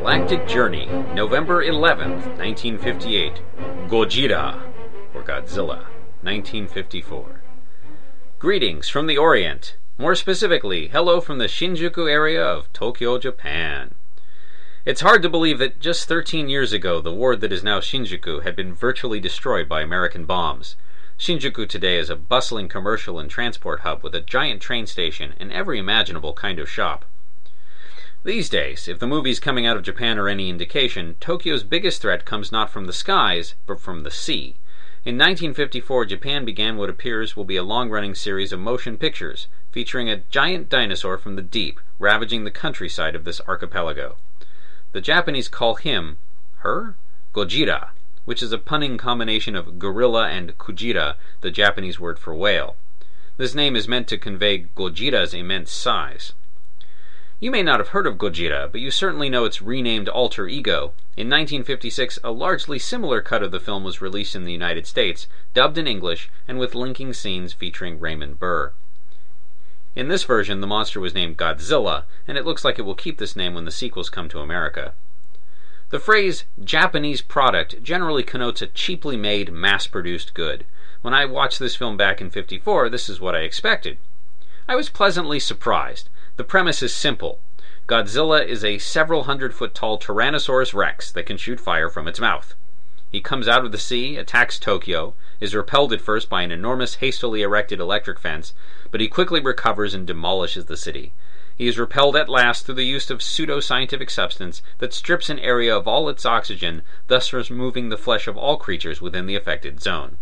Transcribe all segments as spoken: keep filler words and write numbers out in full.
Galactic Journey, November eleventh, nineteen fifty-eight. Gojira, or Godzilla, nineteen fifty-four. Greetings from the Orient. More specifically, hello from the Shinjuku area of Tokyo, Japan. It's hard to believe that just thirteen years ago, the ward that is now Shinjuku had been virtually destroyed by American bombs. Shinjuku today is a bustling commercial and transport hub with a giant train station and every imaginable kind of shop. These days, if the movies coming out of Japan are any indication, Tokyo's biggest threat comes not from the skies, but from the sea. In nineteen fifty-four, Japan began what appears will be a long-running series of motion pictures, featuring a giant dinosaur from the deep, ravaging the countryside of this archipelago. The Japanese call him, her, Gojira, which is a punning combination of gorilla and Kujira, the Japanese word for whale. This name is meant to convey Gojira's immense size. You may not have heard of Gojira, but you certainly know its renamed alter ego. In nineteen fifty-six, a largely similar cut of the film was released in the United States, dubbed in English, and with linking scenes featuring Raymond Burr. In this version, the monster was named Godzilla, and it looks like it will keep this name when the sequels come to America. The phrase Japanese product generally connotes a cheaply made, mass-produced good. When I watched this film back in fifty-four, this is what I expected. I was pleasantly surprised. The premise is simple. Godzilla is a several hundred foot tall Tyrannosaurus Rex that can shoot fire from its mouth. He comes out of the sea, attacks Tokyo, is repelled at first by an enormous hastily erected electric fence, but he quickly recovers and demolishes the city. He is repelled at last through the use of pseudo-scientific substance that strips an area of all its oxygen, thus removing the flesh of all creatures within the affected zone.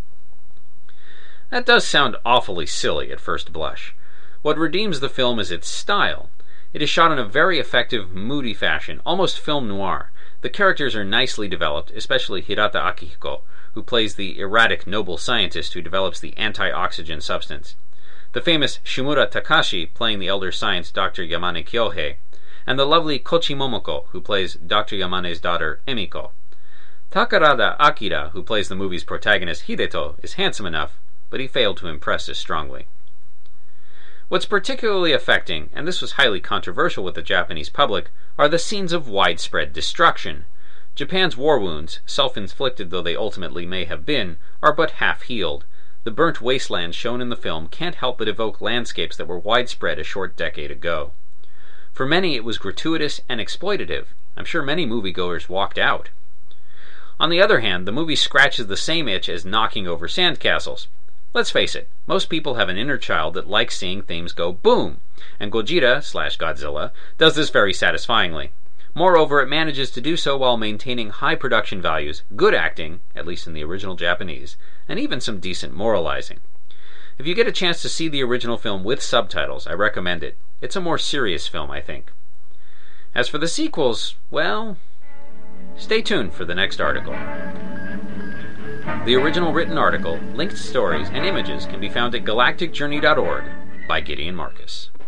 That does sound awfully silly at first blush. What redeems the film is its style. It is shot in a very effective, moody fashion, almost film noir. The characters are nicely developed, especially Hirata Akihiko, who plays the erratic noble scientist who develops the anti-oxygen substance. The famous Shimura Takashi playing the elder science Doctor Yamane Kyohei, and the lovely Kochi Momoko, who plays Doctor Yamane's daughter Emiko. Takarada Akira, who plays the movie's protagonist Hideto, is handsome enough, but he failed to impress as strongly. What's particularly affecting, and this was highly controversial with the Japanese public, are the scenes of widespread destruction. Japan's war wounds, self-inflicted though they ultimately may have been, are but half-healed. The burnt wastelands shown in the film can't help but evoke landscapes that were widespread a short decade ago. For many it was gratuitous and exploitative. I'm sure many moviegoers walked out. On the other hand, the movie scratches the same itch as knocking over sandcastles. Let's face it, most people have an inner child that likes seeing things go boom, and Gojira slash Godzilla does this very satisfyingly. Moreover, it manages to do so while maintaining high production values, good acting, at least in the original Japanese, and even some decent moralizing. If you get a chance to see the original film with subtitles, I recommend it. It's a more serious film, I think. As for the sequels, well, stay tuned for the next article. The original written article, linked stories, and images can be found at galactic journey dot org by Gideon Marcus.